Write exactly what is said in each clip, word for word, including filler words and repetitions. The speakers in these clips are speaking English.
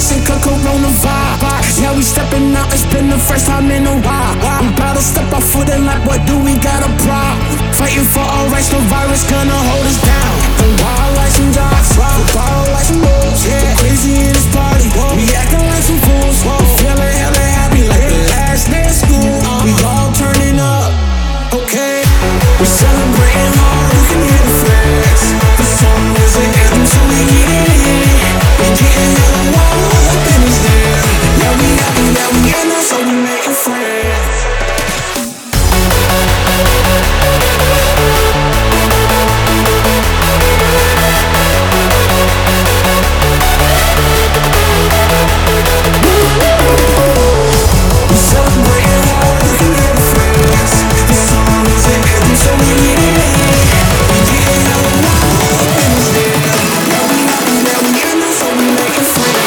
sync a Corona vibe. Yeah, we stepping out, it's been the first time in a while. We about to step our foot in like, what do we got a problem? Fighting for our rights, no virus gonna hold us down. The wild like some jocks, the wild like some moves. Yeah, crazy in this party, we acting like some fools. We feeling hella happy like the last day of school. We all turning up, okay. We celebrating hard, you can hear the flags. The song is an anthem, so we get it in. We getting hella wild up in this there. Yeah, we happy that we in there, so we making friends. We celebrating hard, you can hear the flags. The song is an anthem, so we get it in. We getting hella wild up in this there. Yeah, we happy that we in there, so we making friends.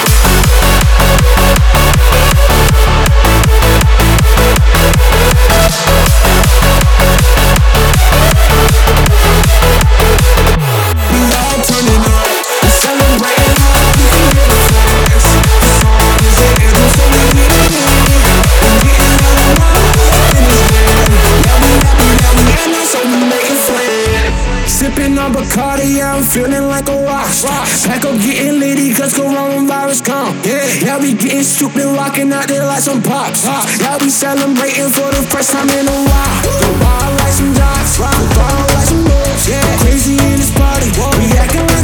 We all turning up, we celebrating hard, you can hear the flags. The song is an anthem, so we get it in. We getting hella wild up in this there. Yeah, we happy that we in there, so we making friends. Sipping on Bacardi, yeah, I'm feeling like a rock star. Pack up getting litty, cause coronavirus come. Yeah, yeah, we getting stupid, rocking out there like some pops. Yeah, we celebrating for the first time in a while. The wild like some jocks, the wild like some moves. Yeah, crazy in this party, we acting like